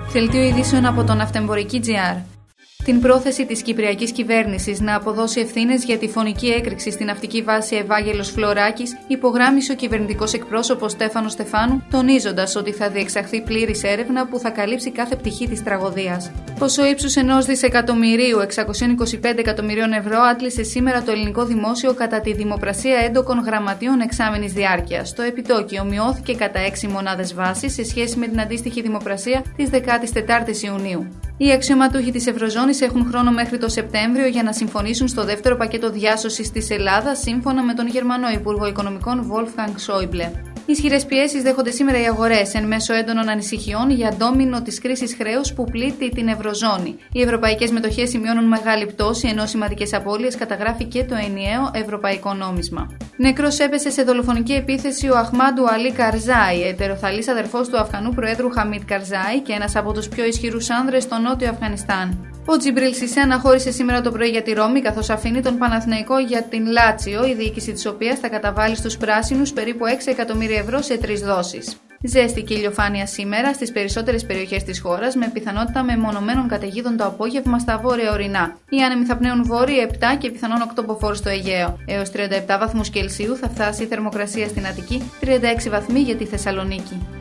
Δελτίο ειδήσεων από το Ναυτεμπορική.gr. Την πρόθεση της κυπριακής κυβέρνησης να αποδώσει ευθύνες για τη φωνική έκρηξη στην ναυτική βάση Ευάγγελος Φλωράκης υπογράμμισε ο κυβερνητικός εκπρόσωπος Στέφανος Στεφάνου, τονίζοντας ότι θα διεξαχθεί πλήρης έρευνα που θα καλύψει κάθε πτυχή της τραγωδίας. Ποσό ύψους 1.625 εκατομμυρίων ευρώ άτλησε σήμερα το ελληνικό δημόσιο κατά τη δημοπρασία έντοκων γραμματείων εξάμηνης διάρκειας. Το επιτόκιο μειώθηκε κατά 6 μονάδες βάσης σε σχέση με την αντίστοιχη δημοπρασία της 14ης Ιουνίου. Οι αξιωματούχοι της Ευρωζώνης έχουν χρόνο μέχρι το Σεπτέμβριο για να συμφωνήσουν στο δεύτερο πακέτο διάσωσης της Ελλάδας, σύμφωνα με τον Γερμανό Υπουργό Οικονομικών Wolfgang Schäuble. Ισχυρές πιέσεις δέχονται σήμερα οι αγορές εν μέσω έντονων ανησυχιών για ντόμινο της κρίσης χρέους που πλήττει την Ευρωζώνη. Οι ευρωπαϊκές μετοχές σημειώνουν μεγάλη πτώση, ενώ σημαντικές απώλειες καταγράφει και το ενιαίο ευρωπαϊκό νόμισμα. Νεκρός έπεσε σε δολοφονική επίθεση ο Αχμάντου Αλί Καρζάι, ετεροθαλής αδερφός του Αφγανού Προέδρου Χαμίτ Καρζάι και ένας από τους πιο ισχυρούς άνδρες στο νότιο Αφγανιστάν. Ο Τζιμπρίλ Σισέ αναχώρησε σήμερα το πρωί για τη Ρώμη, καθώς αφήνει τον Παναθηναϊκό για την Λάτσιο, η διοίκηση της οποίας θα καταβάλει στους πράσινους περίπου 6 εκατομμύρια ευρώ σε 3 δόσεις. Ζέστη και ηλιοφάνεια σήμερα στις περισσότερες περιοχές της χώρας, με πιθανότητα μεμονωμένων καταιγίδων το απόγευμα στα βόρεια ορεινά. Οι άνεμοι θα πνέουν βόρειοι 7 και πιθανόν 8 μποφόρ στο Αιγαίο. Έως 37 βαθμούς Κελσίου θα φτάσει η θερμοκρασία στην Αττική, 36 βαθμοί για τη Θεσσαλονίκη.